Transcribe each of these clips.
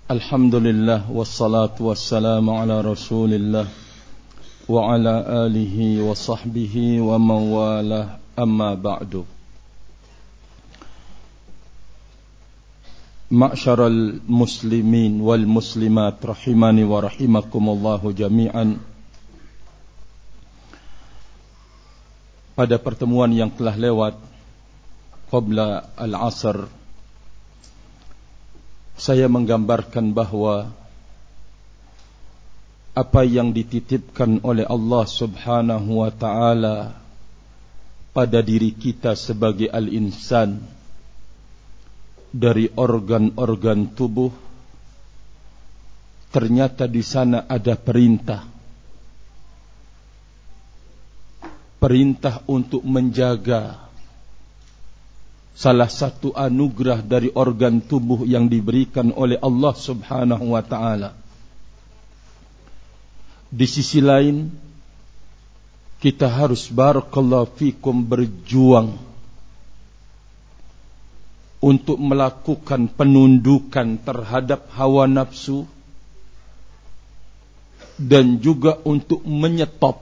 Alhamdulillah wassalatu wassalamu ala Rasulillah wa ala alihi wa sahbihi wa mawalah, amma ba'du. Ma'syaral muslimin wal muslimat rahimani wa rahimakumullahu jami'an. Pada pertemuan yang telah lewat qabla al-asr, saya menggambarkan bahwa apa yang dititipkan oleh Allah Subhanahu wa ta'ala pada diri kita sebagai al-insan dari organ-organ tubuh, ternyata di sana ada perintah untuk menjaga salah satu anugerah dari organ tubuh yang diberikan oleh Allah Subhanahu wa ta'ala. Di sisi lain, kita harus barakallahu fikum berjuang untuk melakukan penundukan terhadap hawa nafsu dan juga untuk menyetop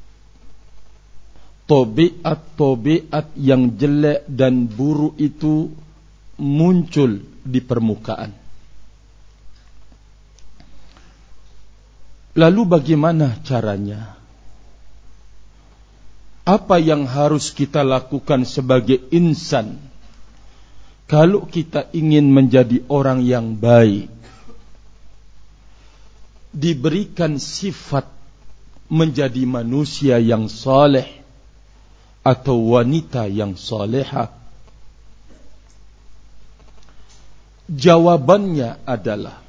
tobiat yang jelek dan buruk itu muncul di permukaan. Lalu bagaimana caranya? Apa yang harus kita lakukan sebagai insan kalau kita ingin menjadi orang yang baik, diberikan sifat menjadi manusia yang saleh atau wanita yang salehah? Jawabannya adalah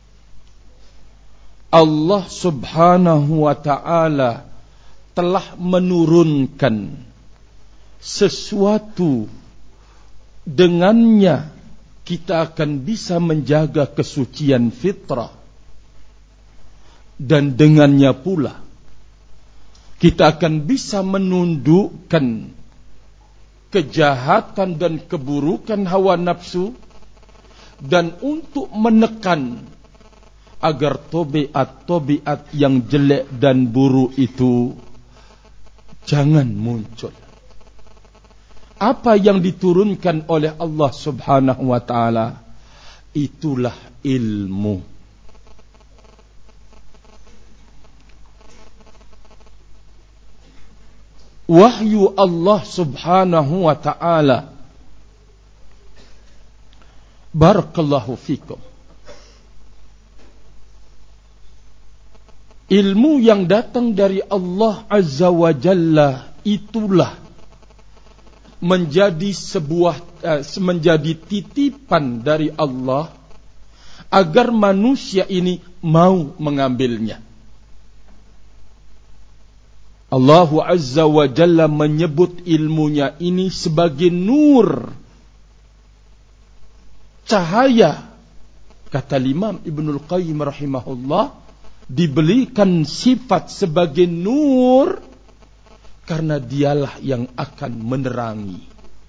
Allah Subhanahu wa ta'ala telah menurunkan sesuatu, dengannya kita akan bisa menjaga kesucian fitrah, dan dengannya pula kita akan bisa menundukkan kejahatan dan keburukan hawa nafsu, dan untuk menekan agar tobiat yang jelek dan buruk itu jangan muncul. Apa yang diturunkan oleh Allah Subhanahu wa ta'ala itulah ilmu. Wahyu Allah Subhanahu wa ta'ala. Barakallahu fikum. Ilmu yang datang dari Allah Azza wa Jalla itulah menjadi menjadi titipan dari Allah agar manusia ini mau mengambilnya. Allah Azza wa Jalla menyebut ilmunya ini sebagai nur, cahaya. Kata Imam Ibnul Qayyim rahimahullah, diberikan sifat sebagai nur karena dialah yang akan menerangi.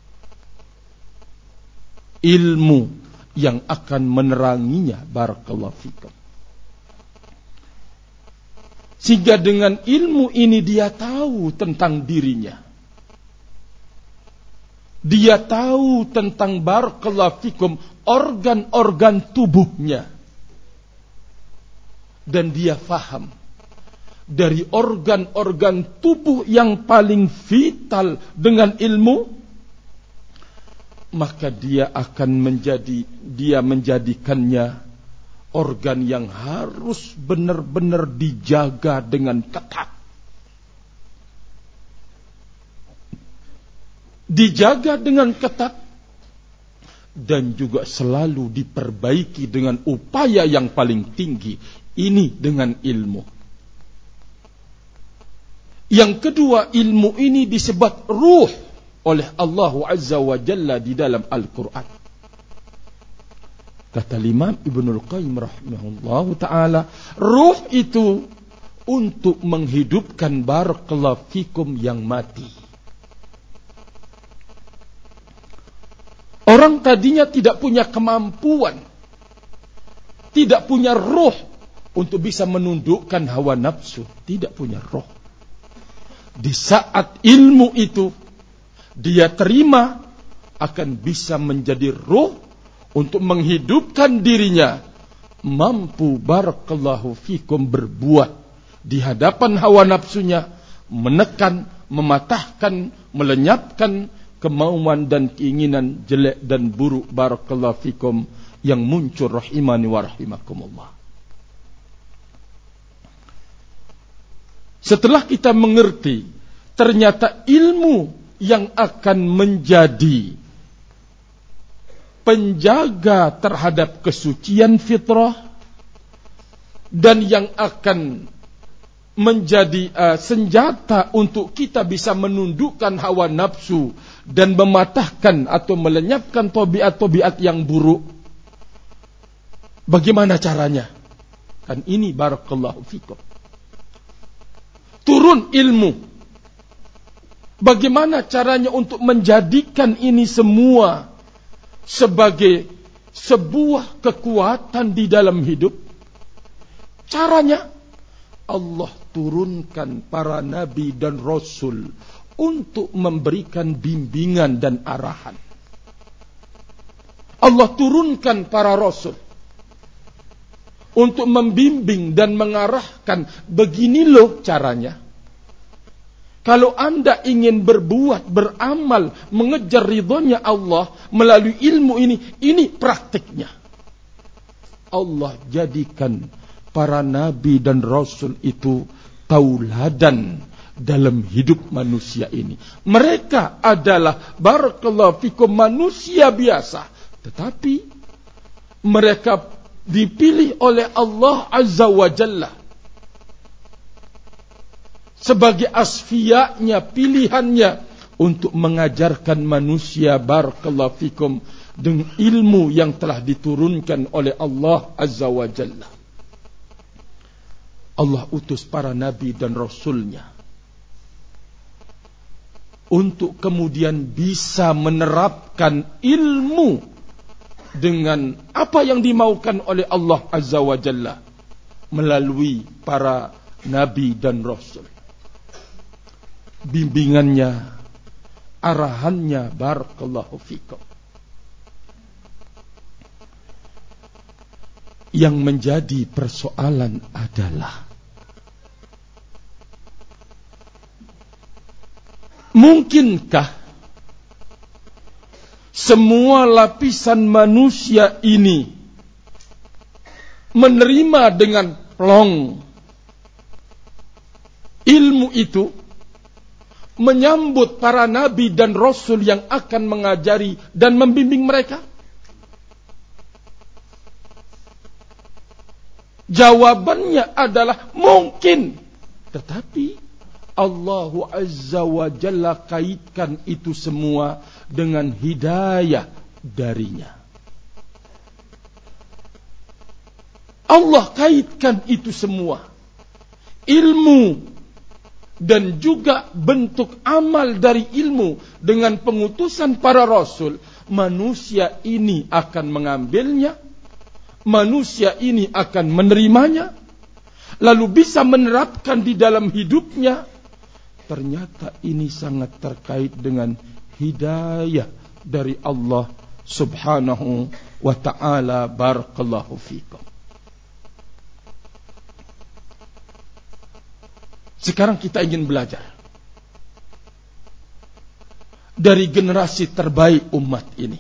Ilmu yang akan meneranginya. Barakallahu fikum. Sehingga dengan ilmu ini dia tahu tentang dirinya. Dia tahu tentang barakallahu fikum organ-organ tubuhnya. Dan dia faham dari organ-organ tubuh yang paling vital dengan ilmu, maka dia akan menjadikannya organ yang harus benar-benar dijaga dengan ketat. Dijaga dengan ketat dan juga selalu diperbaiki dengan upaya yang paling tinggi. Ini dengan ilmu. Yang kedua, ilmu ini disebut ruh oleh Allah Azza wa Jalla di dalam Al-Quran. Kata Imam Ibnul Qayyim rahimahullahu ta'ala, ruh itu untuk menghidupkan barakallahu fikum yang mati. Orang tadinya tidak punya kemampuan, tidak punya roh untuk bisa menundukkan hawa nafsu, tidak punya roh. Di saat ilmu itu dia terima, akan bisa menjadi roh untuk menghidupkan dirinya, mampu barakallahu fikum berbuat di hadapan hawa nafsunya, menekan, mematahkan, melenyapkan kemauan dan keinginan jelek dan buruk barakallahu fikum yang muncul rahimani wa rahimakumullah. Setelah kita mengerti ternyata ilmu yang akan menjadi penjaga terhadap kesucian fitrah dan yang akan menjadi senjata untuk kita bisa menundukkan hawa nafsu dan mematahkan atau melenyapkan tabiat-tabiat yang buruk. Bagaimana caranya? Kan ini barakallahu fikum. Turun ilmu. Bagaimana caranya untuk menjadikan ini semua sebagai sebuah kekuatan di dalam hidup? Caranya, Allah turunkan para nabi dan rasul untuk memberikan bimbingan dan arahan. Allah turunkan para rasul untuk membimbing dan mengarahkan, begini loh caranya. Kalau Anda ingin berbuat, beramal, mengejar ridhonya Allah melalui ilmu ini praktiknya. Allah jadikan para nabi dan rasul itu tauladan dalam hidup manusia ini. Mereka adalah barakallahu fikum manusia biasa, tetapi mereka dipilih oleh Allah Azza wa Jalla sebagai asfiyanya, pilihannya untuk mengajarkan manusia barakallahu fikum dengan ilmu yang telah diturunkan oleh Allah Azza wa Jalla. Allah utus para nabi dan rasulnya untuk kemudian bisa menerapkan ilmu dengan apa yang dimaukan oleh Allah Azza wa Jalla melalui para nabi dan rasul. Bimbingannya, arahannya barakallahu fikum. Yang menjadi persoalan adalah mungkinkah semua lapisan manusia ini menerima dengan plong ilmu itu, menyambut para nabi dan rasul yang akan mengajari dan membimbing mereka? Jawabannya adalah mungkin, tetapi Allah Azza wa Jalla kaitkan itu semua dengan hidayah darinya. Allah kaitkan itu semua, ilmu dan juga bentuk amal dari ilmu dengan pengutusan para rasul. Manusia ini akan mengambilnya, manusia ini akan menerimanya, lalu bisa menerapkan di dalam hidupnya. Ternyata ini sangat terkait dengan hidayah dari Allah Subhanahu wa ta'ala. Barakallahu fikum. Sekarang kita ingin belajar dari generasi terbaik umat ini.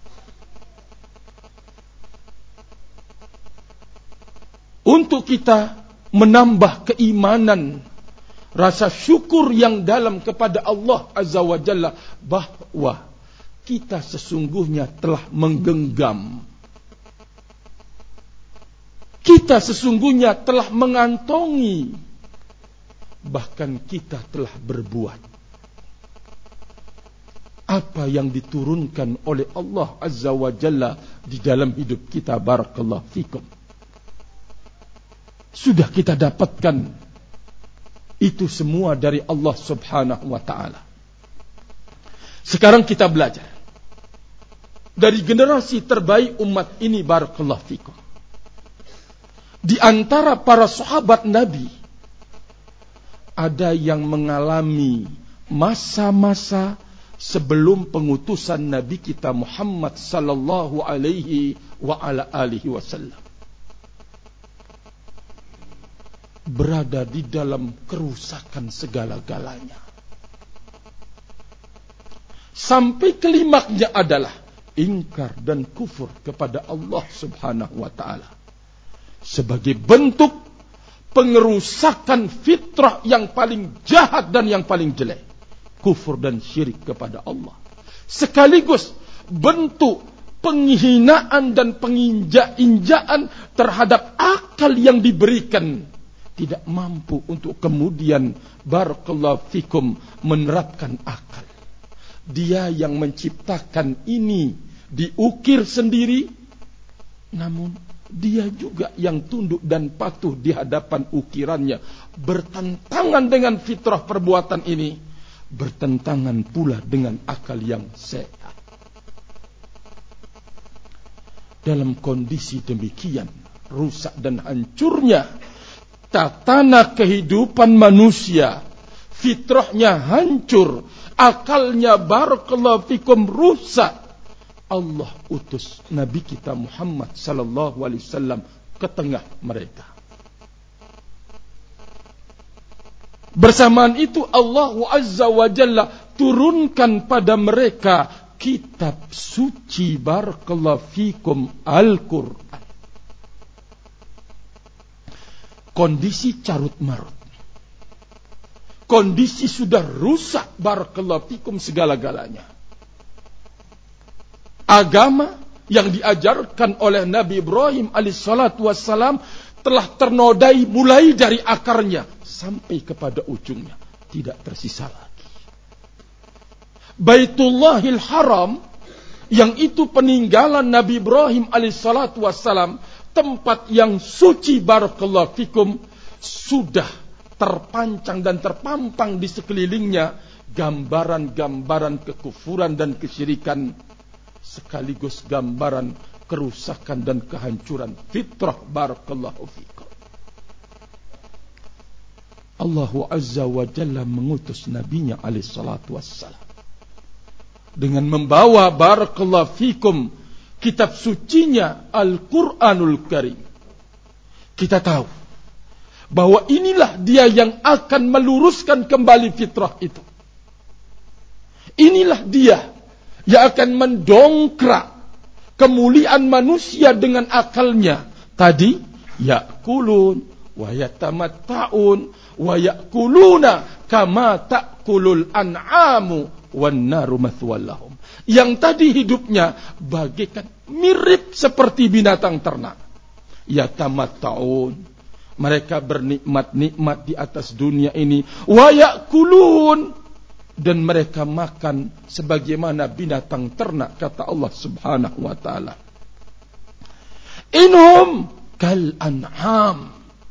Untuk kita menambah keimanan, rasa syukur yang dalam kepada Allah Azza wa Jalla, bahwa kita sesungguhnya telah menggenggam, kita sesungguhnya telah mengantongi, bahkan kita telah berbuat apa yang diturunkan oleh Allah Azza wa Jalla di dalam hidup kita. Barakallahu fikum. Sudah kita dapatkan itu semua dari Allah Subhanahu wa ta'ala. Sekarang kita belajar dari generasi terbaik umat ini. Barakallahu fikum. Di antara para sahabat Nabi, ada yang mengalami masa-masa sebelum pengutusan Nabi kita Muhammad sallallahu alaihi wa ala alihi wasallam. Berada di dalam kerusakan segala-galanya. Sampai klimaksnya adalah ingkar dan kufur kepada Allah subhanahu wa ta'ala. Sebagai bentuk pengerusakan fitrah yang paling jahat dan yang paling jelek. Kufur dan syirik kepada Allah. Sekaligus bentuk penghinaan dan penginjak-injaan terhadap akal yang diberikan. Tidak mampu untuk kemudian barakallahu fikum menerapkan akal. Dia yang menciptakan ini diukir sendiri, namun dia juga yang tunduk dan patuh di hadapan ukirannya. Bertentangan dengan fitrah perbuatan ini, bertentangan pula dengan akal yang sehat. Dalam kondisi demikian, rusak dan hancurnya tatanan kehidupan manusia, fitrahnya hancur, akalnya barakallahu fikum rusak. Allah utus Nabi kita Muhammad sallallahu alaihi wasallam ke tengah mereka. Bersamaan itu Allah Azza wa Jalla turunkan pada mereka kitab suci barakallahu fikum Al-Quran. Kondisi carut marut. Kondisi sudah rusak barakallahu fikum segala-galanya. Agama yang diajarkan oleh Nabi Ibrahim alaihissalatu wassalam telah ternodai mulai dari akarnya sampai kepada ujungnya. Tidak tersisa lagi. Baitullahil Haram yang itu peninggalan Nabi Ibrahim alaihissalatu wassalam, tempat yang suci barakallahu fikum, sudah terpancang dan terpampang di sekelilingnya gambaran-gambaran kekufuran dan kesyirikan, sekaligus gambaran kerusakan dan kehancuran fitrah barakallahu fikum. Allah Azza wa Jalla mengutus nabinya alaihi salatu wassalam dengan membawa barakallahu fikum kitab sucinya Al-Quranul Karim. Kita tahu bahwa inilah dia yang akan meluruskan kembali fitrah itu. Inilah dia yang akan mendongkrak kemuliaan manusia dengan akalnya. Tadi ya'kulun wa yatamatta'un wa ya'kuluna kama ta'kulul an'amu wan naru mathwallahum. Yang tadi hidupnya bagaikan mirip seperti binatang ternak. Yatamatta'un, mereka bernikmat-nikmat di atas dunia ini. Wa ya'kulun, dan mereka makan sebagaimana binatang ternak, kata Allah subhanahu wa ta'ala. Inhum kal an'am,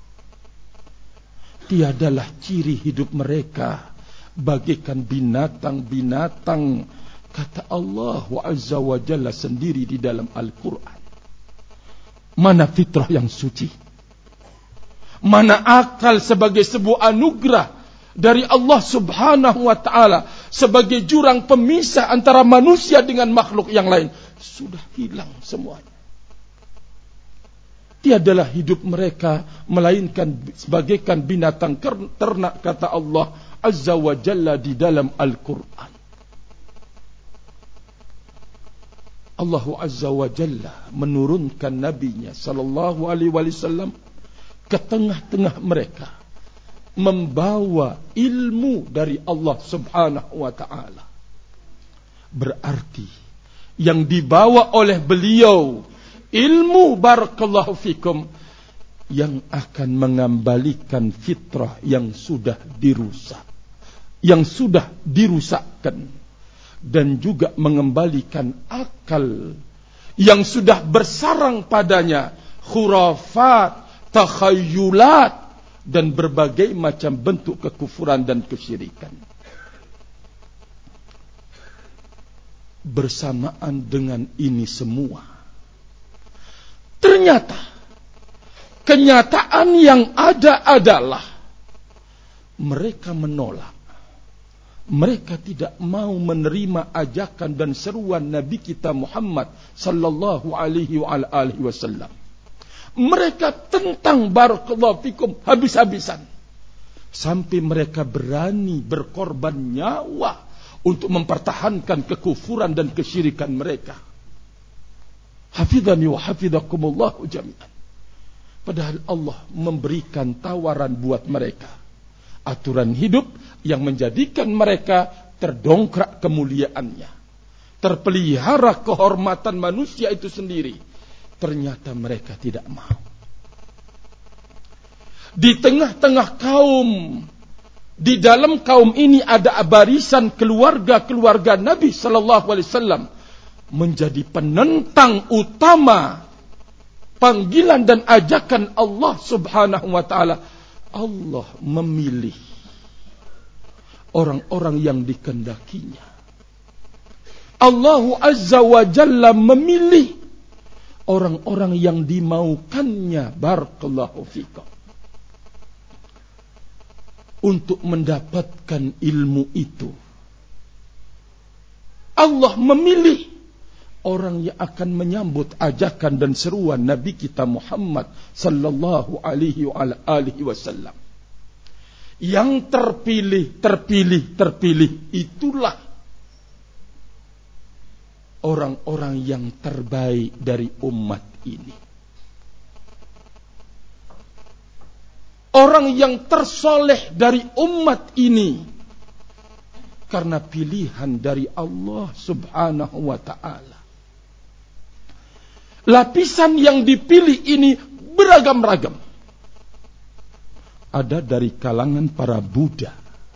tiadalah ciri hidup mereka bagaikan binatang-binatang, kata Allah Azza wa Jalla sendiri di dalam Al-Quran. Mana fitrah yang suci? Mana akal sebagai sebuah anugerah dari Allah subhanahu wa ta'ala, sebagai jurang pemisah antara manusia dengan makhluk yang lain? Sudah hilang semuanya. Tiadalah hidup mereka melainkan sebagaikan binatang ternak, kata Allah Azza wa Jalla di dalam Al-Quran. Allah Azza wa Jalla menurunkan nabinya sallallahu alaihi wasallam ke tengah-tengah mereka, membawa ilmu dari Allah subhanahu wa ta'ala. Berarti yang dibawa oleh beliau ilmu barakallahu fikum yang akan mengembalikan fitrah yang sudah dirusak, yang sudah dirusakkan, dan juga mengembalikan akal yang sudah bersarang padanya khurafat, takhayulat, dan berbagai macam bentuk kekufuran dan kesyirikan. Bersamaan dengan ini semua, ternyata kenyataan yang ada adalah mereka menolak. Mereka tidak mau menerima ajakan dan seruan Nabi kita Muhammad sallallahu alaihi wasallam. Mereka tentang barakallahu fikum habis-habisan. Sampai mereka berani berkorban nyawa untuk mempertahankan kekufuran dan kesyirikan mereka. Hafidhani wa hafidhakumullah jami'an. Padahal Allah memberikan tawaran buat mereka. Aturan hidup yang menjadikan mereka terdongkrak kemuliaannya. Terpelihara kehormatan manusia itu sendiri. Ternyata mereka tidak mau. Di tengah-tengah kaum, di dalam kaum ini ada barisan keluarga-keluarga Nabi sallallahu alaihi wasallam menjadi penentang utama panggilan dan ajakan Allah Subhanahu wa taala. Allah memilih orang-orang yang dikehendakinya. Allah Azza wa Jalla memilih orang-orang yang dimaukannya. Barakallahu fikum. Untuk mendapatkan ilmu itu, Allah memilih orang yang akan menyambut ajakan dan seruan Nabi kita Muhammad sallallahu alaihi wasallam. Yang terpilih itulah orang-orang yang terbaik dari umat ini. Orang yang tersoleh dari umat ini karena pilihan dari Allah Subhanahu wa ta'ala. Lapisan yang dipilih ini beragam-ragam. Ada dari kalangan para Buddha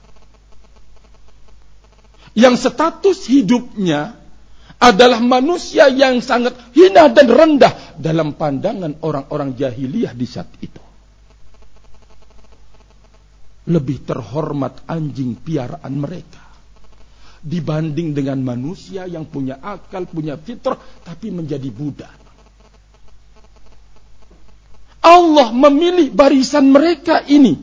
yang status hidupnya adalah manusia yang sangat hina dan rendah dalam pandangan orang-orang jahiliyah di saat itu. Lebih terhormat anjing piaraan mereka dibanding dengan manusia yang punya akal, punya fitrah, tapi menjadi Buddha. Allah memilih barisan mereka ini.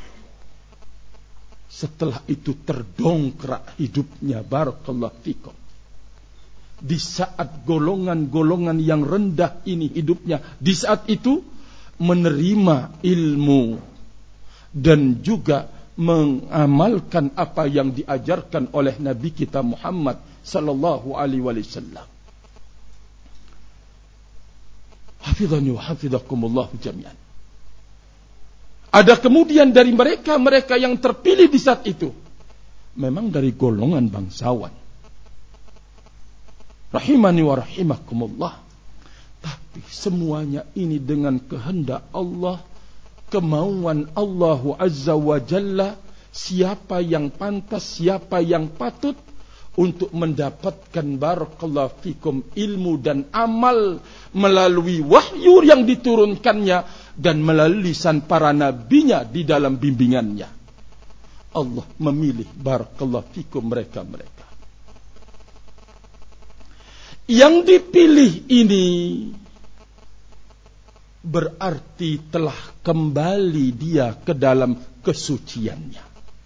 Setelah itu terdongkrak hidupnya. Barakallahu fikum. Di saat golongan-golongan yang rendah ini hidupnya, di saat itu menerima ilmu dan juga mengamalkan apa yang diajarkan oleh Nabi kita Muhammad sallallahu alaihi wasallam. Hafizani wa hafidhakumullah jami'an. Ada kemudian dari mereka yang terpilih di saat itu memang dari golongan bangsawan. Rahimani wa rahimakumullah. Tapi semuanya ini dengan kehendak Allah, kemauan Allah Azza wa Jalla, siapa yang pantas, siapa yang patut untuk mendapatkan barakallahu fikum ilmu dan amal melalui wahyu yang diturunkannya dan melalui lisan para nabinya di dalam bimbingannya. Allah memilih barakallahu fikum mereka-mereka. Yang dipilih ini berarti telah kembali dia ke dalam kesuciannya.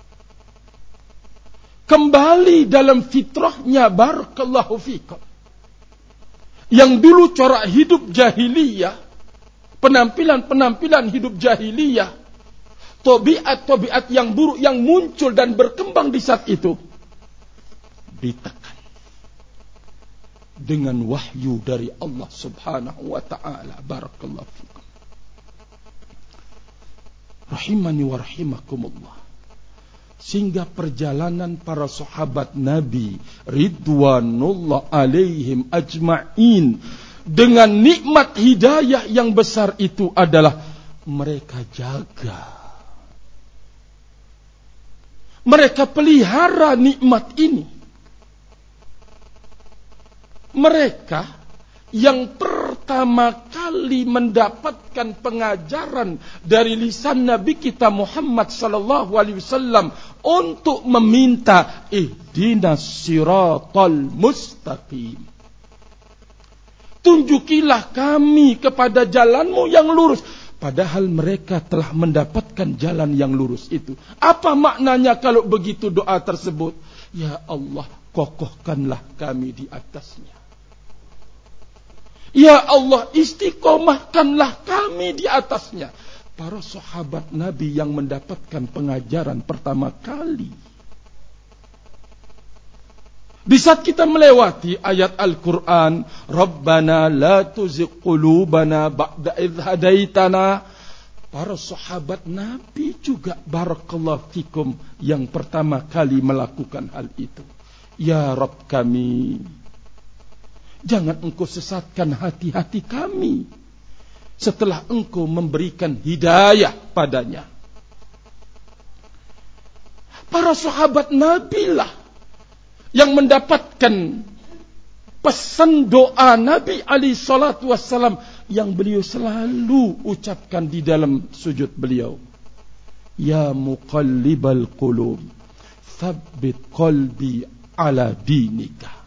Kembali dalam fitrahnya. Barakallahu fikum. Yang dulu corak hidup jahiliyah, penampilan hidup jahiliyah, tabiat yang buruk yang muncul dan berkembang di saat itu, ditekan dengan wahyu dari Allah Subhanahu wa ta'ala. Barakallahu fikum. Rahimani wa rahimakumullah. Sehingga perjalanan para sahabat Nabi ridwanullah alaihim ajma'in dengan nikmat hidayah yang besar itu adalah mereka jaga, mereka pelihara nikmat ini. Mereka yang pertama kali mendapatkan pengajaran dari lisan Nabi kita Muhammad sallallahu alaihi wasallam untuk meminta ihdinas siratal mustaqim. Tunjukilah kami kepada jalanmu yang lurus. Padahal mereka telah mendapatkan jalan yang lurus itu. Apa maknanya kalau begitu doa tersebut? Ya Allah, kokohkanlah kami di atasnya. Ya Allah, istiqomahkanlah kami di atasnya. Para sahabat Nabi yang mendapatkan pengajaran pertama kali. Di saat kita melewati ayat Al-Quran, Rabbana la tuzigh qulubana ba'da idh hadaitana. Para sahabat Nabi juga barakallahu fikum yang pertama kali melakukan hal itu. Ya Rabb kami, jangan engkau sesatkan hati-hati kami setelah engkau memberikan hidayah padanya. Para sahabat Nabi lah yang mendapatkan pesan doa Nabi alaihi salatu wassalam yang beliau selalu ucapkan di dalam sujud beliau. Ya muqallibal qulub, tsabbit qalbi ala dinika.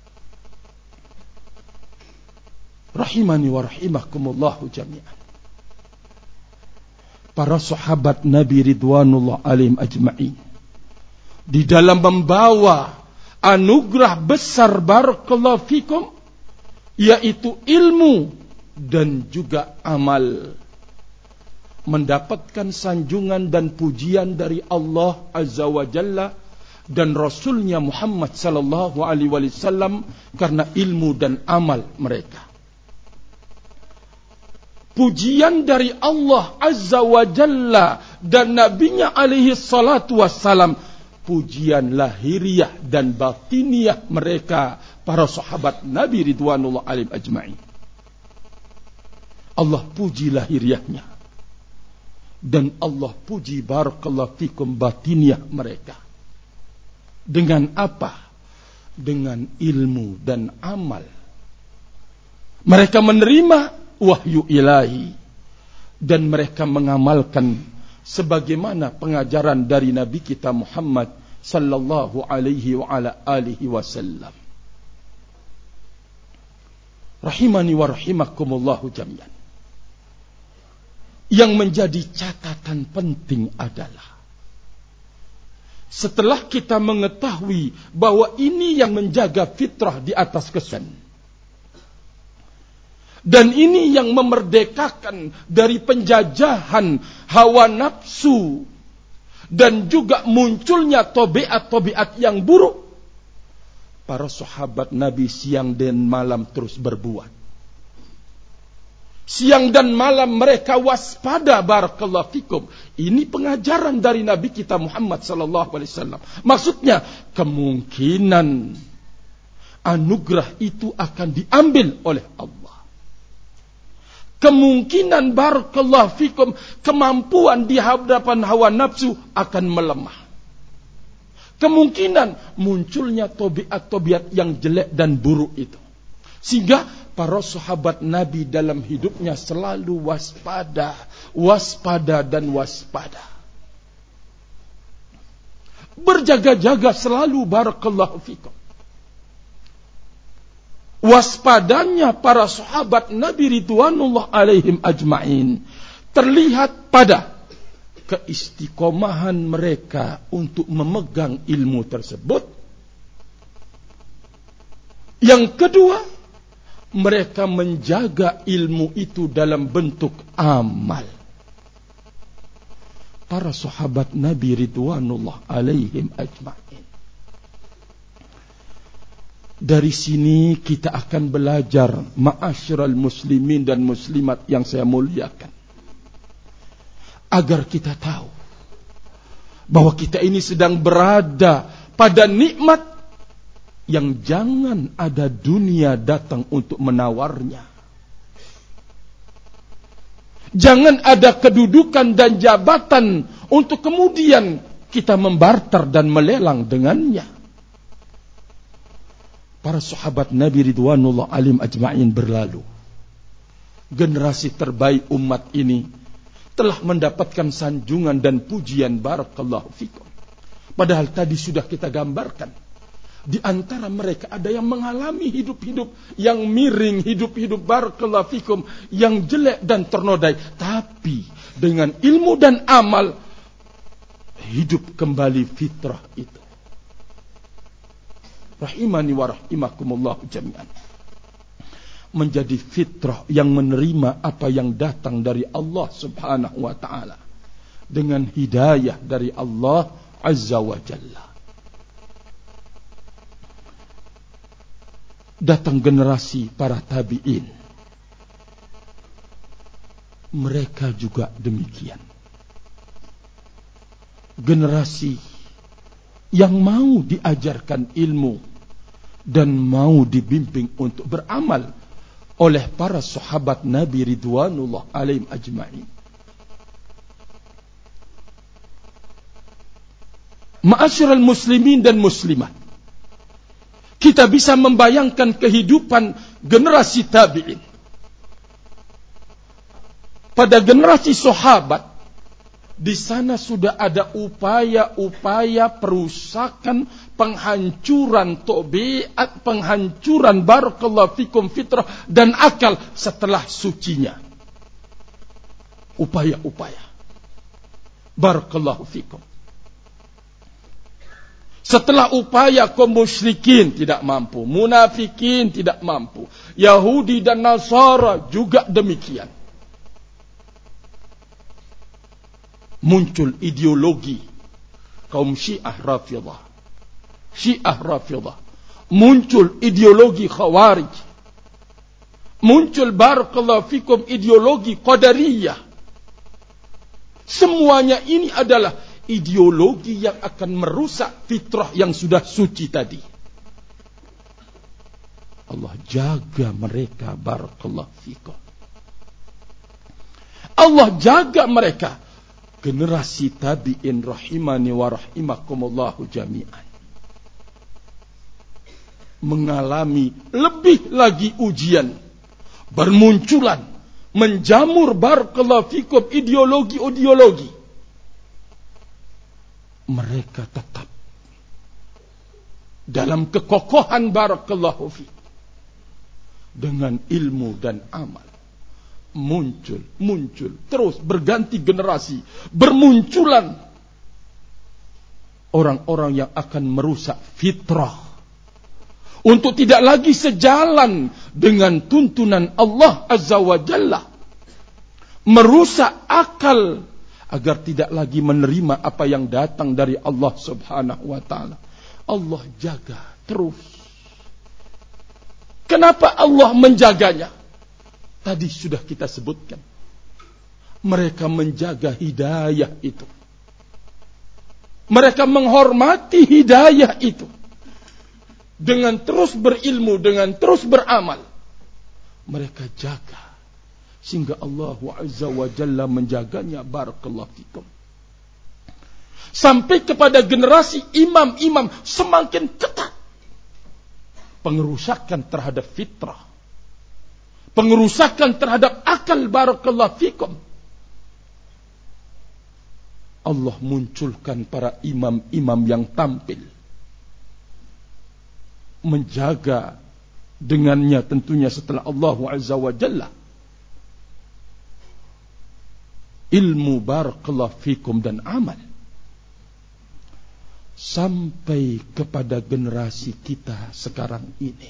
Rahimani wa rahimakumullahu jami'an. Para sahabat Nabi ridwanullah alaihim ajma'in, di dalam membawa anugerah besar barakallahu fikum, yaitu ilmu dan juga amal, mendapatkan sanjungan dan pujian dari Allah Azza wa Jalla dan Rasulnya Muhammad sallallahu alaihi wasallam karena ilmu dan amal mereka. Pujian dari Allah Azza wa Jalla dan Nabinya alaihi salatu wassalam, pujian lahiriah dan batiniah mereka, para sahabat Nabi ridwanullah alaihim ajma'in. Allah puji lahiriahnya dan Allah puji barakallahu fikum batiniah mereka. Dengan apa? Dengan ilmu dan amal. Mereka menerima wahyu ilahi dan mereka mengamalkan sebagaimana pengajaran dari Nabi kita Muhammad sallallahu alaihi wa ala alihi wasallam. Rahimani wa rahimakumullahu jami'an. Yang menjadi catatan penting adalah setelah kita mengetahui bahwa ini yang menjaga fitrah di atas kesan, dan ini yang memerdekakan dari penjajahan hawa nafsu dan juga munculnya tabiat-tabiat yang buruk, para sahabat Nabi siang dan malam terus berbuat. Siang dan malam mereka waspada barakallahu fikum. Ini pengajaran dari Nabi kita Muhammad sallallahu alaihi wasallam. Maksudnya kemungkinan anugerah itu akan diambil oleh Allah. Kemungkinan barakallahu fikum kemampuan di hadapan hawa nafsu akan melemah. Kemungkinan munculnya tabiat-tabiat yang jelek dan buruk itu. Sehingga para sahabat Nabi dalam hidupnya selalu waspada, waspada dan waspada. Berjaga-jaga selalu barakallahu fikum. Waspadanya para sahabat Nabi ridwanullah alaihim ajma'in terlihat pada keistiqomahan mereka untuk memegang ilmu tersebut. Yang kedua, mereka menjaga ilmu itu dalam bentuk amal. Para sahabat Nabi ridwanullah alaihim ajma'in. Dari sini kita akan belajar, ma'asyiral muslimin dan muslimat yang saya muliakan, agar kita tahu bahwa kita ini sedang berada pada nikmat yang jangan ada dunia datang untuk menawarnya. Jangan ada kedudukan dan jabatan untuk kemudian kita membarter dan melelang dengannya. Para sahabat Nabi ridwanullah alim ajma'in berlalu. Generasi terbaik umat ini telah mendapatkan sanjungan dan pujian barakallahu fikum. Padahal tadi sudah kita gambarkan Di antara mereka ada yang mengalami hidup-hidup yang miring, hidup-hidup barakallahu fikum yang jelek dan ternodai. Tapi dengan ilmu dan amal hidup kembali fitrah itu. Rahimani wa rahimakumullah jami'an. Menjadi fitrah yang menerima apa yang datang dari Allah subhanahu wa ta'ala. Dengan hidayah dari Allah azza wa jalla. Datang generasi para tabi'in. Mereka juga demikian. Generasi yang mau diajarkan ilmu dan mau dibimbing untuk beramal oleh para sahabat Nabi ridwanullah alaihim ajma'in. Ma'asyiral muslimin dan muslimat, kita bisa membayangkan kehidupan generasi tabi'in. Pada generasi sahabat, di sana sudah ada upaya-upaya perusakan, penghancuran tabiat, penghancuran barakallahu fikum fitrah dan akal setelah sucinya. Upaya-upaya. Barakallahu fikum. Setelah upaya kaum musyrikin tidak mampu, munafikin tidak mampu, Yahudi dan Nasara juga demikian. Muncul ideologi kaum Syiah Rafidah. Muncul ideologi Khawarij. Muncul barakallahu fikum ideologi Qadariyah. Semuanya ini adalah ideologi yang akan merusak fitrah yang sudah suci tadi. Allah jaga mereka barakallahu fikum. Allah jaga mereka. Generasi tabi'in rahimani wa rahimakumullahu jami'an. Mengalami lebih lagi ujian. Bermunculan. Menjamur barakallahu fikum ideologi-ideologi. Mereka tetap dalam kekokohan barakallahu fi dengan ilmu dan amal. Muncul terus berganti generasi, bermunculan orang-orang yang akan merusak fitrah untuk tidak lagi sejalan dengan tuntunan Allah azza wa jalla, merusak akal agar tidak lagi menerima apa yang datang dari Allah subhanahu wa ta'ala. Allah jaga terus. Kenapa Allah menjaganya? Tadi sudah kita sebutkan. Mereka menjaga hidayah itu. Mereka menghormati hidayah itu. Dengan terus berilmu, dengan terus beramal. Mereka jaga. Sehingga Allah azza wa jalla menjaganya barakallahu fikum. Sampai kepada generasi imam-imam semakin ketat. Pengerusakan terhadap fitrah. Pengerusakan terhadap akal barakallahu fikum. Allah munculkan para imam-imam yang tampil. Menjaga dengannya tentunya setelah Allah azza wa jalla. Ilmu barakallahu fikum dan amal. Sampai kepada generasi kita sekarang ini.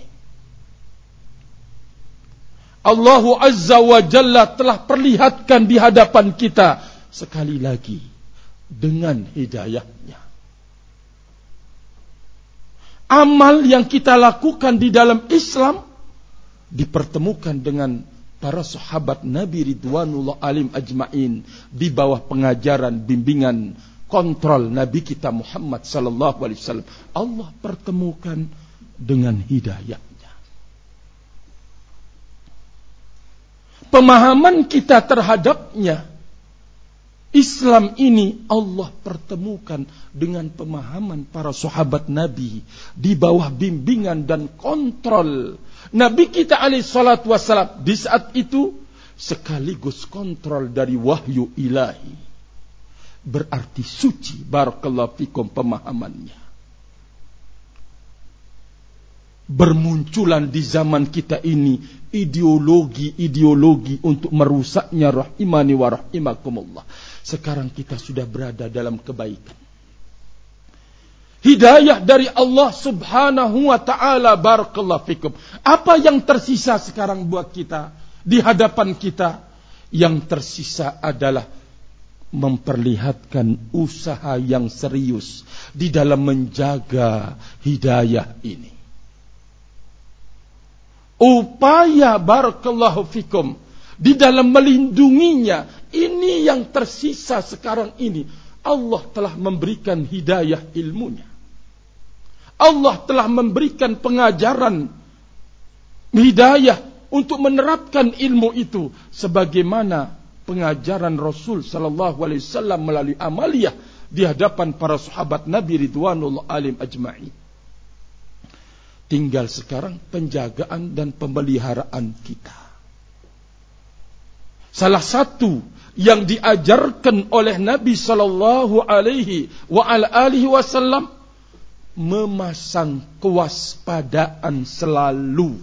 Allah azza wa jalla telah perlihatkan di hadapan kita sekali lagi dengan hidayahnya. Amal yang kita lakukan di dalam Islam dipertemukan dengan para sahabat Nabi ridwanullah alim ajma'in di bawah pengajaran, bimbingan, kontrol Nabi kita Muhammad sallallahu alaihi wasallam. Allah pertemukan dengan hidayahnya. Pemahaman kita terhadapnya, Islam ini Allah pertemukan dengan pemahaman para sahabat Nabi di bawah bimbingan dan kontrol Nabi kita alaihi salatu wassalam di saat itu sekaligus kontrol dari wahyu ilahi. Berarti suci barakallahu fikum pemahamannya. bermunculan di zaman kita ini ideologi-ideologi untuk merusaknya, rahimani wa rahimakumullah. Sekarang kita sudah berada dalam kebaikan. Hidayah dari Allah subhanahu wa ta'ala, barakallahu fikum. Apa yang tersisa sekarang buat kita, di hadapan kita? Yang tersisa adalah memperlihatkan usaha yang serius di dalam menjaga hidayah ini. Upaya, barakallahu fikum, di dalam melindunginya. Ini yang tersisa sekarang ini. Allah telah memberikan hidayah ilmunya. Allah telah memberikan pengajaran hidayah untuk menerapkan ilmu itu sebagaimana pengajaran Rasul sallallahu alaihi wasallam melalui amaliyah di hadapan para sahabat Nabi ridwanullah alaihim ajma'in. Tinggal sekarang penjagaan dan pemeliharaan kita. Salah satu yang diajarkan oleh Nabi sallallahu alaihi wasallam, memasang kewaspadaan selalu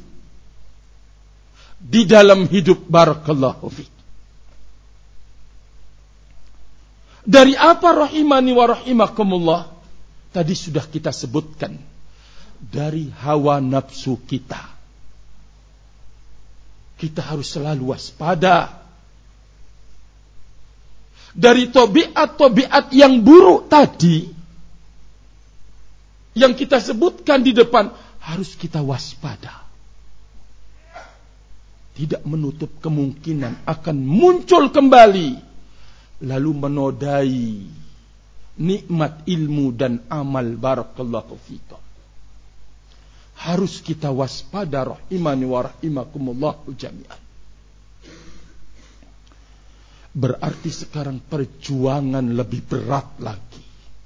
di dalam hidup, barakallahu fiik. Dari apa, rahimani wa rahimakumullah? Tadi sudah kita sebutkan, dari hawa nafsu kita. Kita harus selalu waspada. Dari tabiat-tabiat yang buruk tadi, yang kita sebutkan di depan, harus kita waspada. Tidak menutup kemungkinan akan muncul kembali, lalu menodai nikmat ilmu dan amal, barakallahu fikum. Harus kita waspada, rahimani wa rahimakumullah jami'an. Berarti sekarang perjuangan lebih berat lagi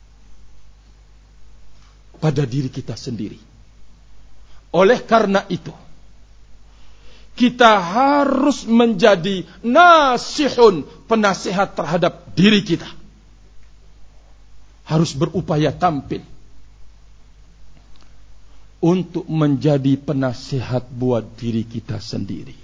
pada diri kita sendiri. Oleh karena itu, kita harus menjadi nasihun, penasihat terhadap diri kita. Harus berupaya tampil untuk menjadi penasihat buat diri kita sendiri.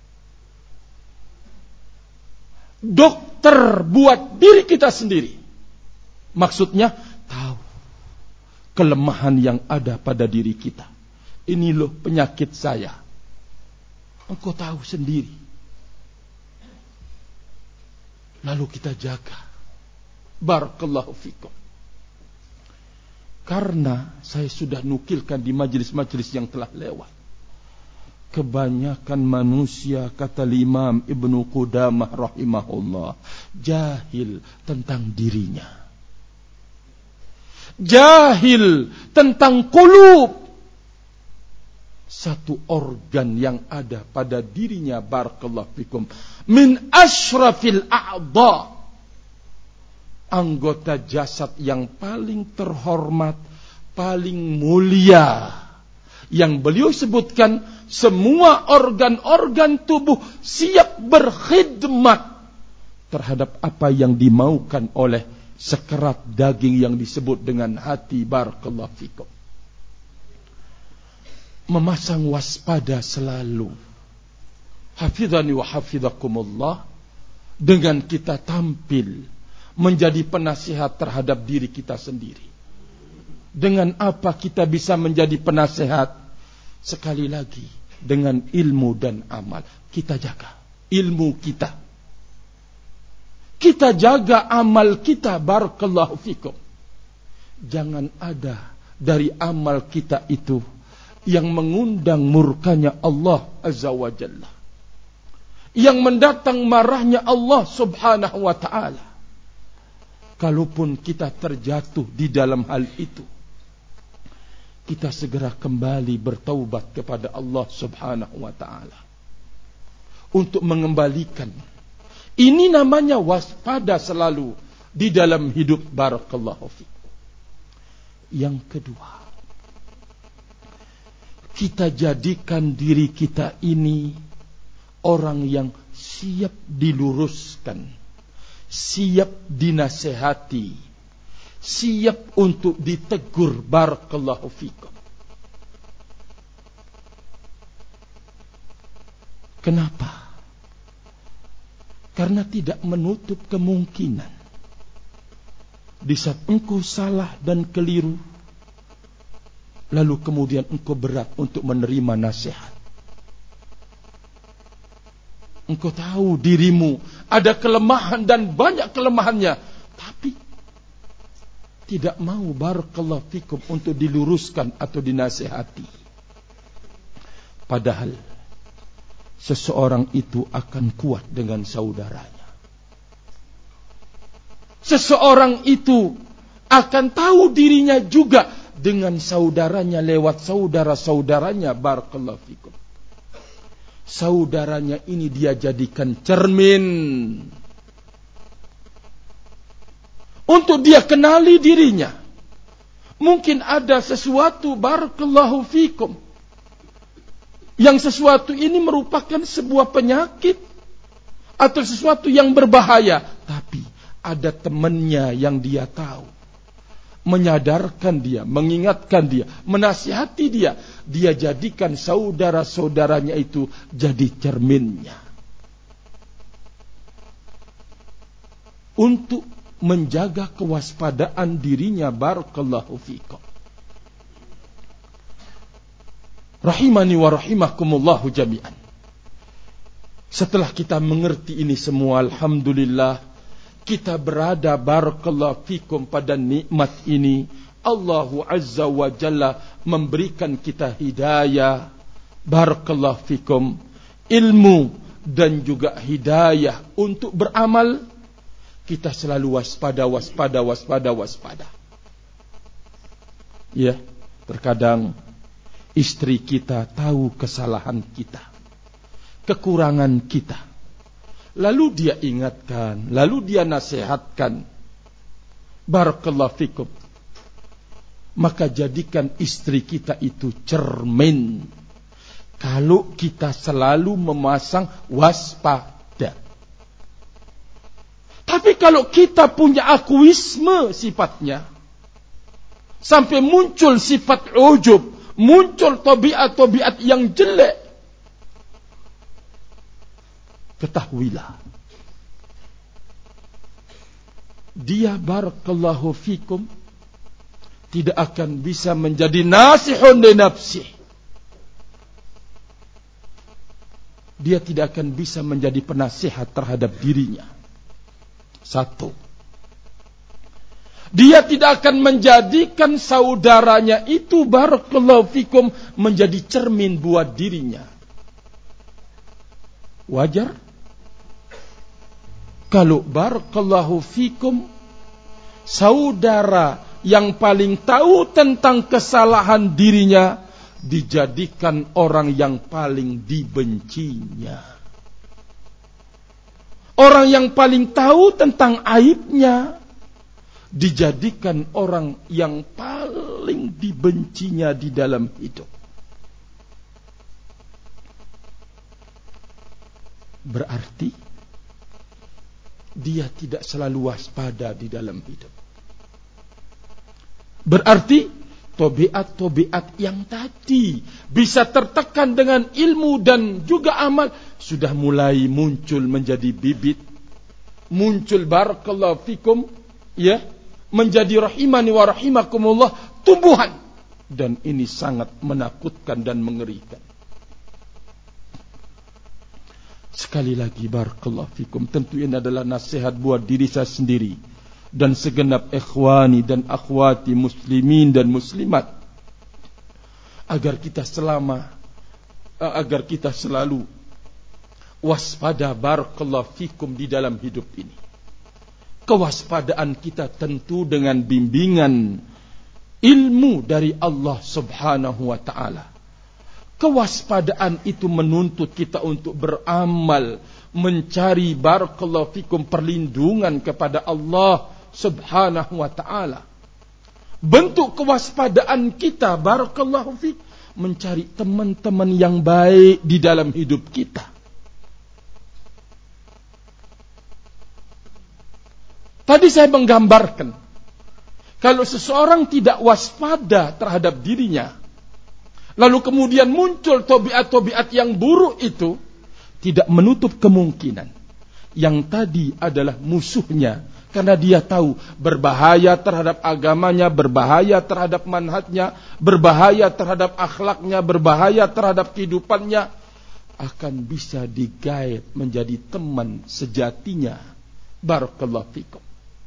Dokter buat diri kita sendiri. Maksudnya, tahu kelemahan yang ada pada diri kita. Ini loh penyakit saya. Engkau tahu sendiri. Lalu kita jaga. Barakallahu fikum. Karena saya sudah nukilkan di majelis-majelis yang telah lewat, kebanyakan manusia, kata Imam Ibnu Qudamah rahimahullah, jahil tentang dirinya. Jahil tentang qulub. Satu organ yang ada pada dirinya, barakallahu fikum, min asyrafil a'dha, anggota jasad yang paling terhormat, paling mulia, yang beliau sebutkan semua organ-organ tubuh siap berkhidmat terhadap apa yang dimaukan oleh sekerat daging yang disebut dengan hati, barakallahu fikum. Memasang waspada selalu, hafizani wa hafizakumullah, dengan kita tampil menjadi penasihat terhadap diri kita sendiri. Dengan apa kita bisa menjadi penasihat? Sekali lagi, dengan ilmu dan amal. Kita jaga ilmu kita, kita jaga amal kita, barakallahu fikum. Jangan ada dari amal kita itu yang mengundang murkanya Allah azza wa jalla, yang mendatang marahnya Allah subhanahu wa ta'ala. Kalaupun kita terjatuh di dalam hal itu, kita segera kembali bertaubat kepada Allah subhanahu wa ta'ala untuk mengembalikan. Ini namanya waspada selalu di dalam hidup, barakallahu fiik. Yang kedua, kita jadikan diri kita ini orang yang siap diluruskan, siap dinasehati, siap untuk ditegur, barakallahu fikum. Kenapa? Karena tidak menutup kemungkinan di saat engkau salah dan keliru, lalu kemudian engkau berat untuk menerima nasihat. Engkau tahu dirimu ada kelemahan dan banyak kelemahannya, tapi tidak mau barakallahu fikum untuk diluruskan atau dinasihati. Padahal seseorang itu akan kuat dengan saudaranya. Seseorang itu akan tahu dirinya juga dengan saudaranya lewat saudara-saudaranya. Barakallahu fikum. Saudaranya ini dia jadikan cermin untuk dia kenali dirinya. Mungkin ada sesuatu barakallahu fikum, yang sesuatu ini merupakan sebuah penyakit atau sesuatu yang berbahaya, tapi ada temannya yang dia tahu, menyadarkan dia, mengingatkan dia, menasihati dia. Dia jadikan saudara-saudaranya itu jadi cerminnya untuk menjaga kewaspadaan dirinya. Barakallahu fikum. Rahimani wa rahimakumullahu jami'an. Setelah kita mengerti ini semua, alhamdulillah, kita berada barakallahu fikum pada nikmat ini. Allah Azza wa Jalla memberikan kita hidayah, barakallahu fikum, ilmu dan juga hidayah untuk beramal. Kita selalu waspada. Ya, terkadang istri kita tahu kesalahan kita, kekurangan kita, lalu dia ingatkan, lalu dia nasihatkan. Barakallahu fikum. Maka jadikan istri kita itu cermin. Kalau kita selalu memasang waspada. Tapi kalau kita punya akuisme sifatnya, sampai muncul sifat ujub, muncul tabiat-tabiat yang jelek, ketahuilah, dia barakallahu fikum tidak akan bisa menjadi nasihun li nafsih. Dia tidak akan bisa menjadi penasihat terhadap dirinya. Satu, dia tidak akan menjadikan saudaranya itu barakallahu fikum menjadi cermin buat dirinya. Wajar kalau barakallahu fikum saudara yang paling tahu tentang kesalahan dirinya dijadikan orang yang paling dibencinya. Orang yang paling tahu tentang aibnya dijadikan orang yang paling dibencinya di dalam hidup. Berarti dia tidak selalu waspada di dalam hidup. Berarti tabiat-tabiat yang tadi bisa tertekan dengan ilmu dan juga amal sudah mulai muncul menjadi bibit, muncul barakallahu fikum, ya, menjadi rahimani wa rahimakumullah, tumbuhan, dan ini sangat menakutkan dan mengerikan. Sekali lagi barakallahu fikum, tentu ini adalah nasihat buat diri saya sendiri dan segenap ikhwani dan akhwati muslimin dan muslimat, agar kita selalu waspada barakallahu fikum di dalam hidup ini. Kewaspadaan kita tentu dengan bimbingan ilmu dari Allah Subhanahu wa ta'ala. Kewaspadaan itu menuntut kita untuk beramal, mencari barakallahu fikum perlindungan kepada Allah Subhanahu wa ta'ala. Bentuk kewaspadaan kita barakallahu fikum mencari teman-teman yang baik di dalam hidup kita. Tadi saya menggambarkan, kalau seseorang tidak waspada terhadap dirinya, lalu kemudian muncul tabiat-tabiat yang buruk itu, tidak menutup kemungkinan yang tadi adalah musuhnya, karena dia tahu berbahaya terhadap agamanya, berbahaya terhadap manhajnya, berbahaya terhadap akhlaknya, berbahaya terhadap kehidupannya, akan bisa digait menjadi teman sejatinya. Barakallahu fikum.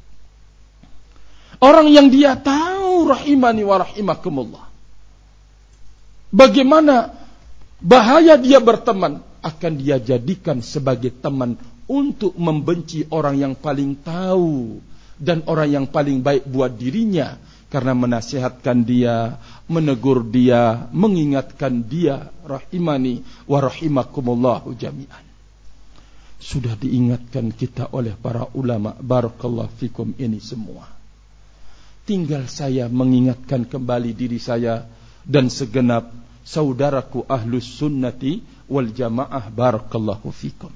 Orang yang dia tahu, rahimani wa rahimakumullah, bagaimana bahaya dia berteman, akan dia jadikan sebagai teman untuk membenci orang yang paling tahu dan orang yang paling baik buat dirinya, karena menasihatkan dia, menegur dia, mengingatkan dia, rahimani wa rahimakumullahu jami'an. Sudah diingatkan kita oleh para ulama, barakallahu fikum, ini semua. Tinggal saya mengingatkan kembali diri saya dan segenap saudaraku ahlus sunnati wal jamaah, barakallahu fikum.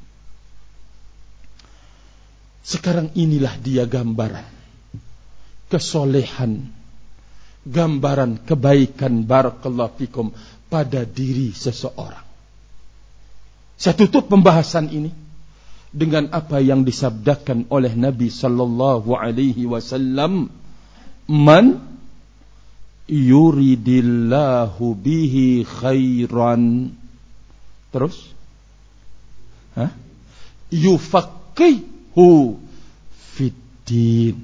Sekarang inilah dia gambaran kesolehan, gambaran kebaikan, barakallahu fikum, pada diri seseorang. Saya tutup pembahasan ini dengan apa yang disabdakan oleh Nabi sallallahu alaihi wasallam, man yuridillahu bihi khairan, terus yufaqihu fiddin.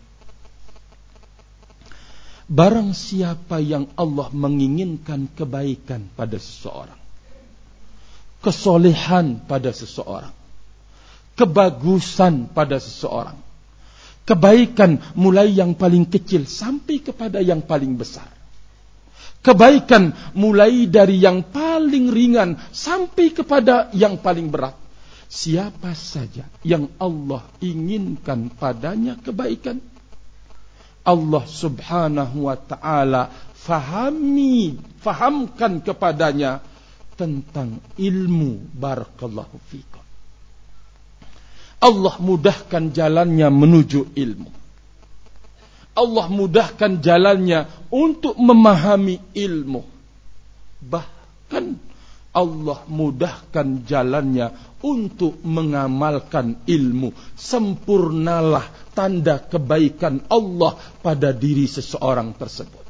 Barang siapa yang Allah menginginkan kebaikan pada seseorang, kesolehan pada seseorang, kebagusan pada seseorang, kebaikan mulai yang paling kecil sampai kepada yang paling besar, kebaikan mulai dari yang paling ringan sampai kepada yang paling berat. Siapa saja yang Allah inginkan padanya kebaikan, Allah subhanahu wa ta'ala fahamkan kepadanya tentang ilmu, barakallahu fikum. Allah mudahkan jalannya menuju ilmu. Allah mudahkan jalannya untuk memahami ilmu. Bahkan Allah mudahkan jalannya untuk mengamalkan ilmu. Sempurnalah tanda kebaikan Allah pada diri seseorang tersebut.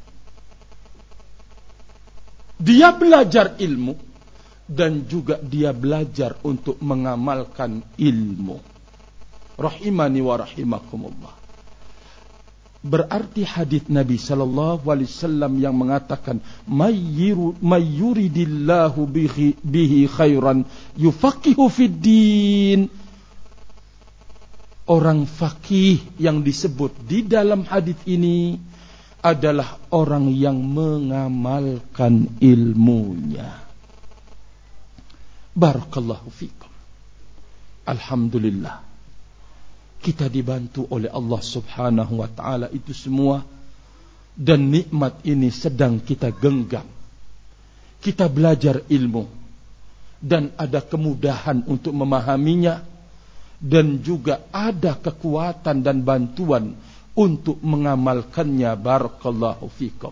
Dia belajar ilmu dan juga dia belajar untuk mengamalkan ilmu. Rahimani wa rahimakumullah. Berarti hadis Nabi sallallahu alaihi wasallam yang mengatakan mayyuridillahu bihi khairan yufaqihu fid din. Orang faqih yang disebut di dalam hadis ini adalah orang yang mengamalkan ilmunya. Barakallahu fikum. Alhamdulillah, kita dibantu oleh Allah subhanahu wa ta'ala itu semua, dan nikmat ini sedang kita genggam. Kita belajar ilmu dan ada kemudahan untuk memahaminya, dan juga ada kekuatan dan bantuan untuk mengamalkannya. Barakallahu fikum.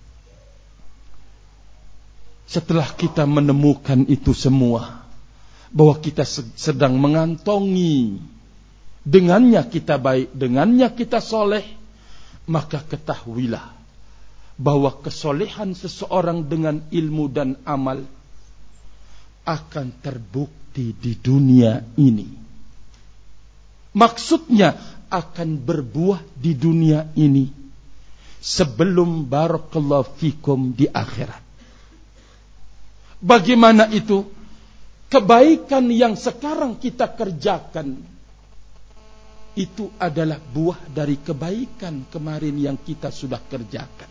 Setelah kita menemukan itu semua, bahwa kita sedang mengantongi, dengannya kita baik, dengannya kita soleh, maka ketahuilah bahwa kesolehan seseorang dengan ilmu dan amal akan terbukti di dunia ini. Maksudnya akan berbuah di dunia ini sebelum barakallahu fikum di akhirat. Bagaimana itu? Kebaikan yang sekarang kita kerjakan itu adalah buah dari kebaikan kemarin yang kita sudah kerjakan.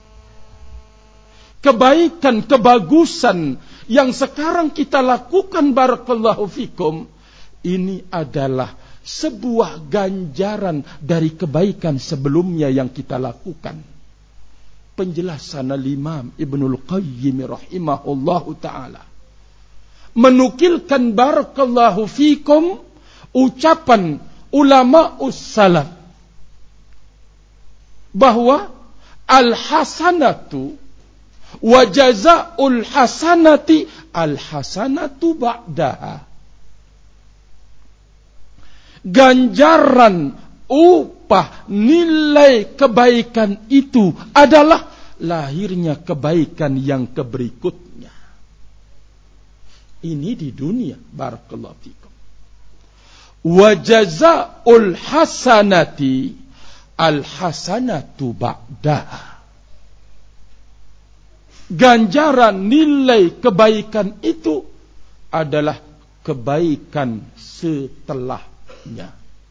Kebaikan, kebagusan yang sekarang kita lakukan, barakallahu fikum, ini adalah sebuah ganjaran dari kebaikan sebelumnya yang kita lakukan. Penjelasan Al-Imam Ibnul Qayyim rahimahullahu ta'ala menukilkan, barakallahu fikum, ucapan ulama ussalaf bahwa al-hasanatu wa jazaa'ul hasanati al-hasanatu ba'daha. ganjaran, upah, nilai kebaikan itu adalah lahirnya kebaikan yang keberikutnya. Ini di dunia. Barakallahu fikum. Wa jazaa'ul hasanati al-hasanatu ba'daha. Ganjaran nilai kebaikan itu adalah kebaikan setelahnya.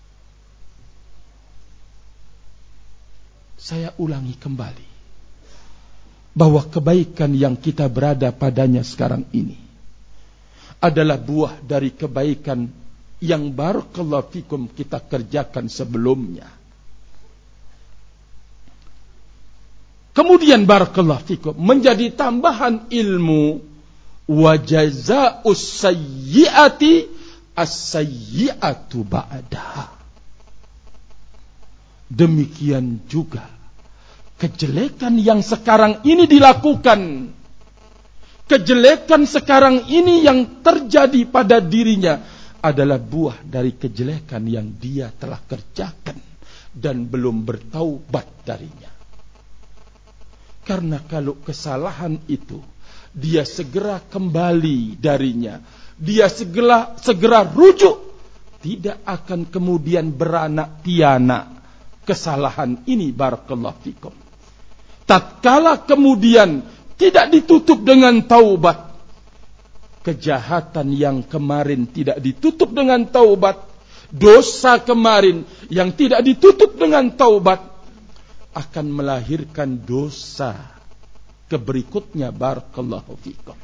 Saya ulangi kembali bahwa kebaikan yang kita berada padanya sekarang ini adalah buah dari kebaikan yang barakallahu fikum kita kerjakan sebelumnya. Kemudian barakallahu fikum menjadi tambahan ilmu, wa jazaa'us sayyi'ati as-sayyi'atu ba'daha. Demikian juga kejelekan yang sekarang ini dilakukan, kejelekan sekarang ini yang terjadi pada dirinya adalah buah dari kejelekan yang dia telah kerjakan dan belum bertaubat darinya. Karena kalau kesalahan itu dia segera kembali darinya, dia segera rujuk, tidak akan kemudian beranak pianak kesalahan ini. Barakallahu fikum. Tatkala kemudian tidak ditutup dengan taubat, kejahatan yang kemarin tidak ditutup dengan taubat, dosa kemarin yang tidak ditutup dengan taubat, akan melahirkan dosa keberikutnya. Barakallahu fikum.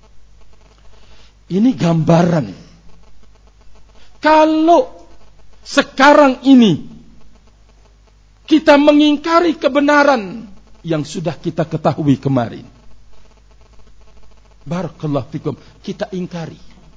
Ini gambaran. Kalau sekarang ini kita mengingkari kebenaran yang sudah kita ketahui kemarin, barakallahu fikum, kita ingkari.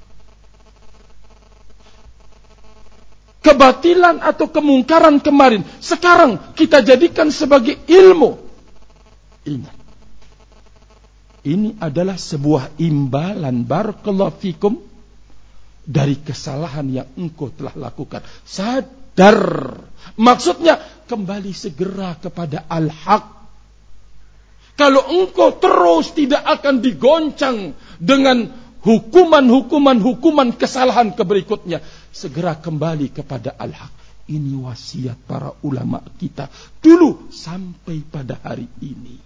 Kebatilan atau kemungkaran kemarin sekarang kita jadikan sebagai ilmu. Ingat, ini adalah sebuah imbalan barakallahu fikum dari kesalahan yang engkau telah lakukan. Sadar, maksudnya kembali segera kepada al-haq. Kalau engkau terus tidak akan digoncang dengan hukuman kesalahan berikutnya, segera kembali kepada al-haq. Ini wasiat para ulama kita dulu sampai pada hari ini,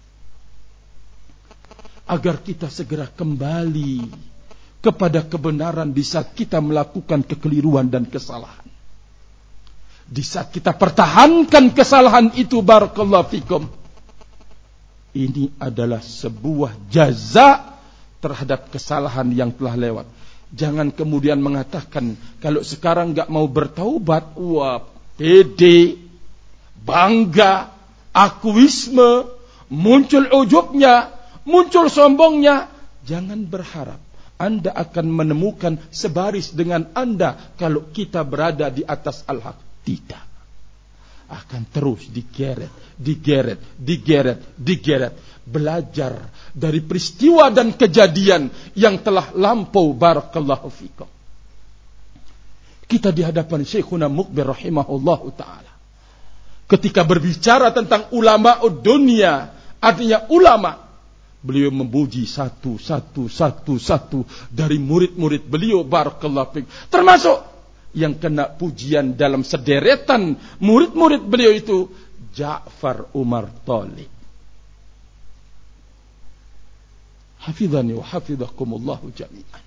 agar kita segera kembali kepada kebenaran di saat kita melakukan kekeliruan dan kesalahan. Di saat kita pertahankan kesalahan itu, barakallahu fikum, ini adalah sebuah jaza terhadap kesalahan yang telah lewat. Jangan kemudian mengatakan kalau sekarang gak mau bertaubat, wah pede, bangga, akuisme, muncul ujubnya, muncul sombongnya. Jangan berharap Anda akan menemukan sebaris dengan Anda kalau kita berada di atas al-haq. Tidak. Akan terus digeret. Belajar dari peristiwa dan kejadian yang telah lampau. Barakallahu fikum. Kita di hadapan Syekhuna Muqbil rahimahullahu ta'ala, ketika berbicara tentang ulama dunia, artinya ulama, beliau memuji satu dari murid-murid beliau. Barakallahu fikum. Termasuk yang kena pujian dalam sederetan murid-murid beliau itu Ja'far Umar Thalib. Hafidhani wa hafidhakumullahu jami'an.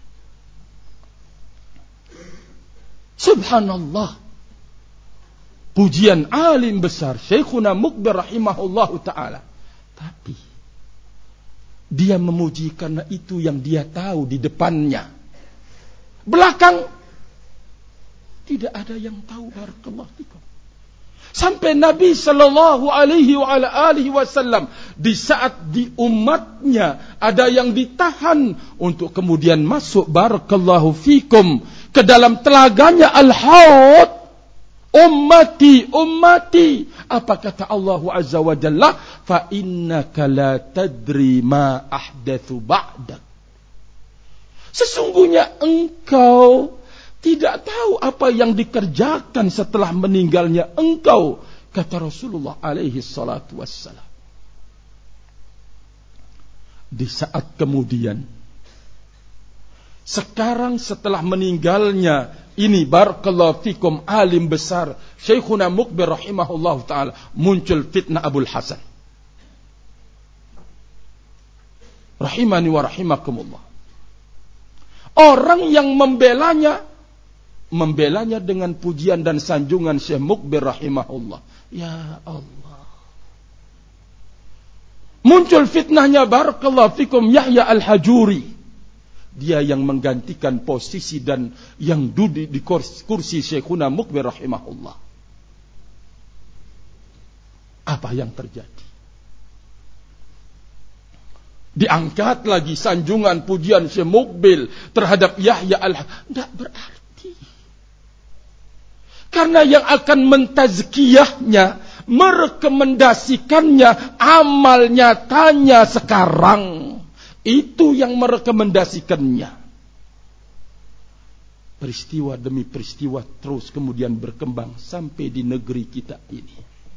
Subhanallah. Pujian alim besar Syekhuna Muqbil rahimahullahu ta'ala. Tapi dia memuji karena itu yang dia tahu di depannya. Belakang tidak ada yang tahu. Barakallahu fikum. Sampai Nabi sallallahu alaihi wasallam di saat di umatnya ada yang ditahan untuk kemudian masuk, barakallahu fikum, ke dalam telaganya al-haud. Ummati, apa kata Allah azza wa jalla? Fa innaka la tadri ma ahdatsu ba'dak. Sesungguhnya engkau tidak tahu apa yang dikerjakan setelah meninggalnya engkau, kata Rasulullah alaihi salatu wassalam. Di saat kemudian, sekarang setelah meninggalnya ini, barakallahu fikum, alim besar Syekhuna Muqbil rahimahullah ta'ala, muncul fitnah Abul Hasan. Rahimani wa rahimakumullah. Orang yang membelanya dengan pujian dan sanjungan Syekh Muqbil rahimahullah. Ya Allah. Muncul fitnahnya, barakallahu fikum, Yahya al-Hajuri. Dia yang menggantikan posisi dan yang duduk di kursi Syekhuna Muqbil rahimahullah. Apa yang terjadi? Diangkat lagi sanjungan pujian Syekh Muqbil terhadap Yahya al-Hajuri. Tidak berarti. Karena yang akan mentazkiyahnya, merekomendasikannya, amal nyatanya sekarang, itu yang merekomendasikannya. Peristiwa demi peristiwa terus kemudian berkembang sampai di negeri kita ini.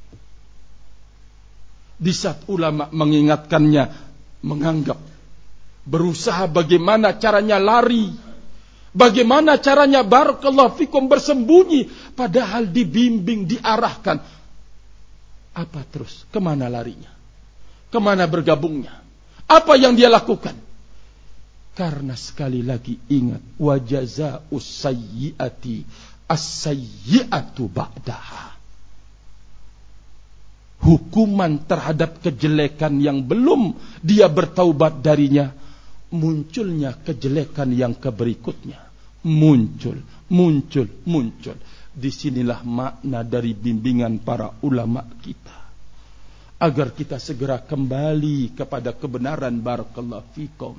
Di saat ulama mengingatkannya, menganggap, berusaha bagaimana caranya lari, bagaimana caranya, barakallahu fikum, bersembunyi, padahal dibimbing, diarahkan. Apa terus? Kemana larinya? Kemana bergabungnya? Apa yang dia lakukan? Karena sekali lagi ingat, wa jazaa'us sayyi'ati as-sayyi'atu ba'daha. Hukuman terhadap kejelekan yang belum dia bertaubat darinya, munculnya kejelekan yang keberikutnya. Muncul. Disinilah makna dari bimbingan para ulama kita, agar kita segera kembali kepada kebenaran, barakallahu fikum.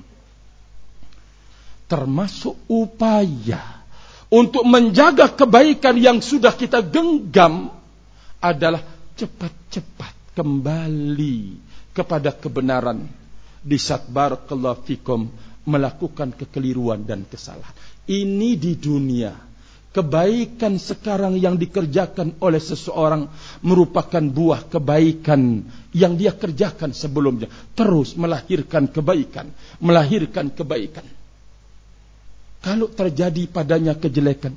Termasuk upaya untuk menjaga kebaikan yang sudah kita genggam adalah cepat-cepat kembali kepada kebenaran di saat, barakallahu fikum, melakukan kekeliruan dan kesalahan. Ini di dunia. Kebaikan sekarang yang dikerjakan oleh seseorang merupakan buah kebaikan yang dia kerjakan sebelumnya. Terus melahirkan kebaikan. Kalau terjadi padanya kejelekan,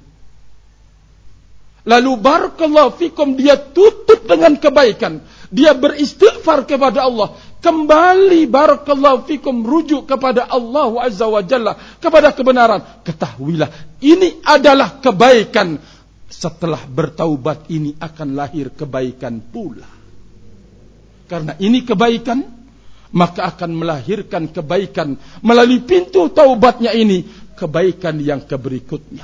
lalu barakallahu fikum, dia tutup dengan kebaikan, dia beristighfar kepada Allah, kembali, barakallahu fikum, rujuk kepada Allah Azza wa Jalla, kepada kebenaran. Ketahuilah, ini adalah kebaikan. Setelah bertaubat ini akan lahir kebaikan pula. Karena ini kebaikan, maka akan melahirkan kebaikan melalui pintu taubatnya ini, kebaikan yang keberikutnya.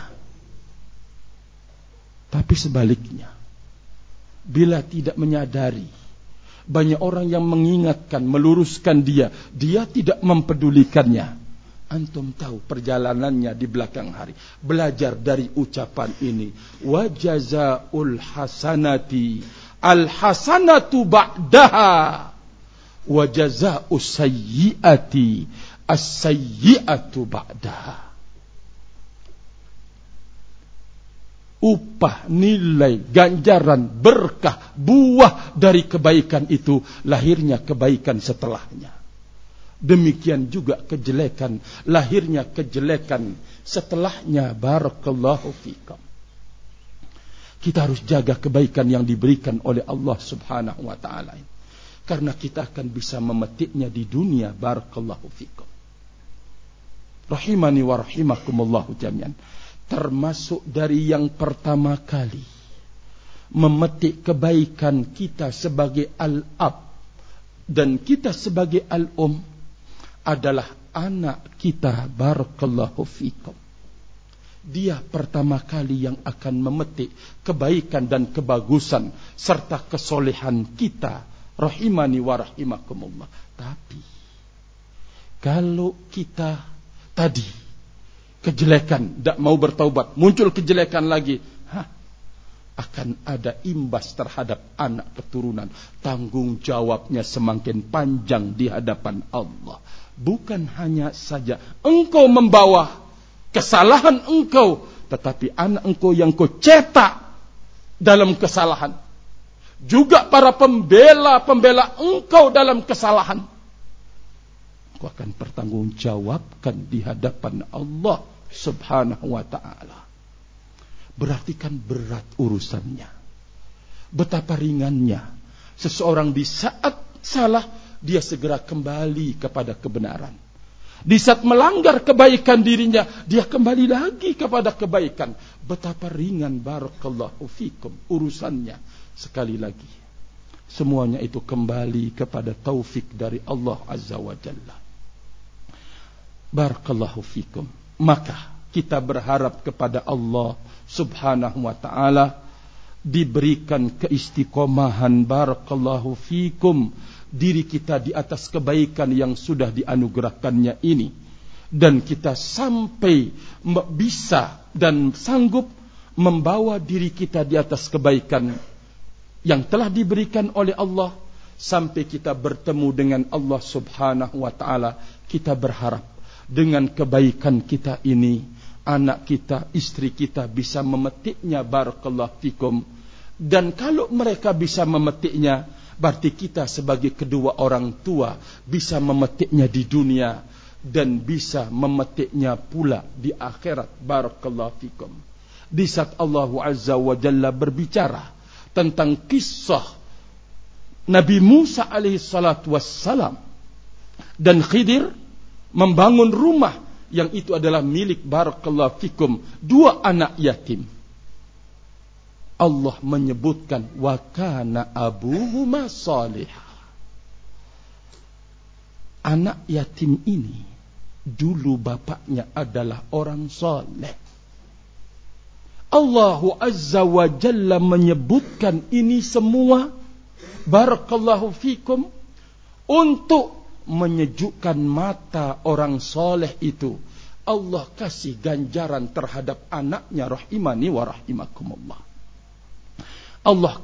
Tapi sebaliknya, bila tidak menyadari, banyak orang yang mengingatkan, meluruskan dia tidak mempedulikannya. Antum tahu perjalanannya di belakang hari. Belajar dari ucapan ini. Wa jazaa'ul hasanati al-hasanatu ba'daha wa jazaa'us sayyi'ati as-sayyi'atu ba'daha. Upah, nilai, ganjaran, berkah, buah dari kebaikan itu, lahirnya kebaikan setelahnya. Demikian juga kejelekan, lahirnya kejelekan setelahnya. Barakallahu fikum. Kita harus jaga kebaikan yang diberikan oleh Allah subhanahu wa ta'ala, karena kita akan bisa memetiknya di dunia. Barakallahu fikum. Rahimani wa rahimakumullahu jami'an. Termasuk dari yang pertama kali memetik kebaikan kita sebagai al-ab dan kita sebagai al-um adalah anak kita. Barakallahu fikum. Dia pertama kali yang akan memetik kebaikan dan kebagusan serta kesolehan kita. Rahimani wa rahimakumullah. Tapi kalau kita tadi kejelekan, tidak mau bertaubat, muncul kejelekan lagi, akan ada imbas terhadap anak keturunan. Tanggung jawabnya semakin panjang di hadapan Allah. Bukan hanya saja engkau membawa kesalahan engkau tetapi anak engkau yang kau cetak dalam kesalahan, juga para pembela engkau dalam kesalahan, engkau akan pertanggungjawabkan di hadapan Allah Subhanahu wa ta'ala. Berarti kan berat urusannya. Betapa ringannya seseorang di saat salah, dia segera kembali kepada kebenaran. Di saat melanggar kebaikan dirinya, dia kembali lagi kepada kebaikan. Betapa ringan, barakallahu fikum, urusannya. Sekali lagi, semuanya itu kembali kepada taufik dari Allah Azza wa Jalla. Barakallahu fikum. Maka kita berharap kepada Allah Subhanahu wa ta'ala diberikan keistiqomahan, barakallahu fikum, diri kita di atas kebaikan yang sudah dianugerahkannya ini, dan kita sampai bisa dan sanggup membawa diri kita di atas kebaikan yang telah diberikan oleh Allah sampai kita bertemu dengan Allah Subhanahu wa ta'ala. Kita berharap dengan kebaikan kita ini, anak kita, istri kita bisa memetiknya, barakallahu fikum. Dan kalau mereka bisa memetiknya, berarti kita sebagai kedua orang tua bisa memetiknya di dunia dan bisa memetiknya pula di akhirat, barakallahu fikum. Di saat Allah Azza wa Jalla berbicara tentang kisah Nabi Musa alaihi salatu wassalam dan Khidir membangun rumah yang itu adalah milik, barakallahu fikum, dua anak yatim. Allah menyebutkan wa kana abuhuma salihah. Anak yatim ini dulu bapaknya adalah orang saleh. Allah Azza wa Jalla menyebutkan ini semua, barakallahu fikum, untuk menyejukkan mata orang soleh itu. Allah kasih ganjaran terhadap anaknya, rahimani wa rahimakumullah. Allah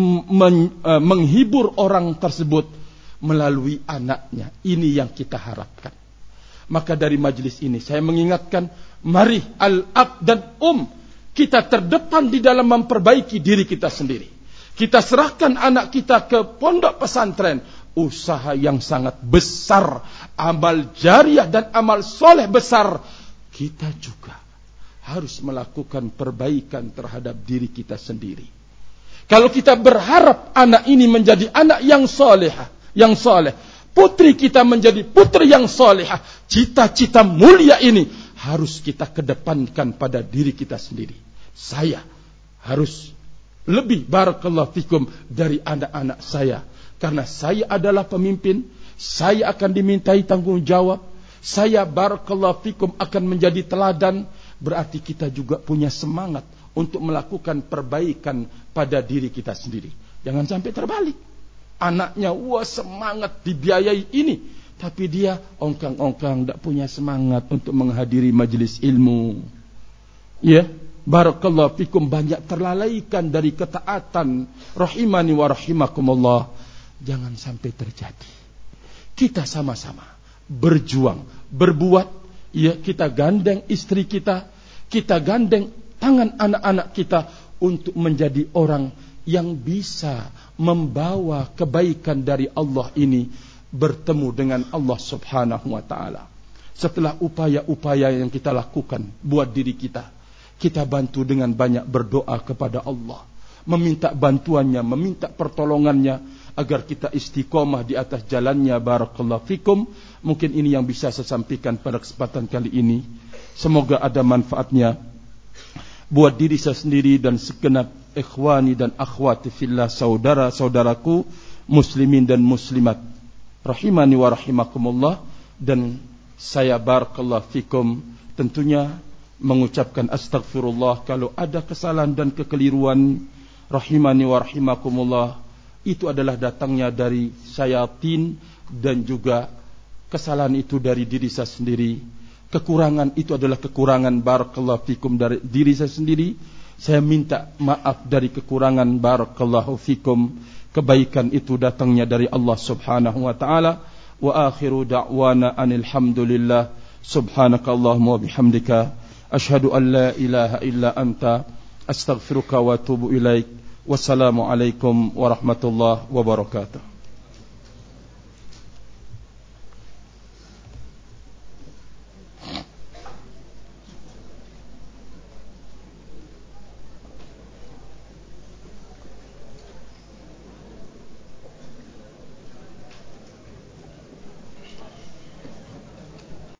menghibur orang tersebut melalui anaknya. Ini yang kita harapkan. Maka dari majlis ini saya mengingatkan, mari al-ab dan kita terdepan di dalam memperbaiki diri kita sendiri. Kita serahkan anak kita ke pondok pesantren, usaha yang sangat besar, amal jariah dan amal soleh besar. Kita juga harus melakukan perbaikan terhadap diri kita sendiri. Kalau kita berharap anak ini menjadi anak yang solehah, yang soleh, putri kita menjadi putri yang solehah, cita-cita mulia ini harus kita kedepankan pada diri kita sendiri. Saya harus lebih, barakallahu fikum, dari anak-anak saya. Karena saya adalah pemimpin, saya akan dimintai tanggung jawab, saya, barakallahu fikum, akan menjadi teladan. Berarti kita juga punya semangat untuk melakukan perbaikan pada diri kita sendiri. Jangan sampai terbalik. Anaknya, wah semangat dibiayai ini, tapi dia ongkang-ongkang, tidak punya semangat untuk menghadiri majelis ilmu. Ya, barakallahu fikum, banyak terlalaikan dari ketaatan, rahimani wa rahimakumullah. Jangan sampai terjadi. Kita sama-sama berjuang, berbuat, ya, kita gandeng istri kita, kita gandeng tangan anak-anak kita untuk menjadi orang yang bisa membawa kebaikan dari Allah ini bertemu dengan Allah Subhanahu wa ta'ala. Setelah upaya-upaya yang kita lakukan buat diri kita, kita bantu dengan banyak berdoa kepada Allah, meminta bantuannya, meminta pertolongannya, agar kita istiqomah di atas jalannya, barakallahu fikum. Mungkin ini yang bisa saya sampaikan pada kesempatan kali ini. Semoga ada manfaatnya buat diri saya sendiri dan segenap ikhwani dan akhwati fillah, saudara-saudaraku muslimin dan muslimat, rahimani wa rahimakumullah. Dan saya, barakallahu fikum, tentunya mengucapkan astaghfirullah kalau ada kesalahan dan kekeliruan, rahimani wa rahimakumullah. Itu adalah datangnya dari syayatin, dan juga kesalahan itu dari diri saya sendiri. Kekurangan itu adalah kekurangan, barakallahu fikum, dari diri saya sendiri. Saya minta maaf dari kekurangan, barakallahu fikum. Kebaikan itu datangnya dari Allah Subhanahu wa ta'ala. Wa akhiru da'wana anil hamdulillah. Subhanakallahumma wa bihamdika Asyhadu an la ilaha illa anta astaghfiruka wa atubu ilaik. Wassalamualaikum warahmatullahi wabarakatuh.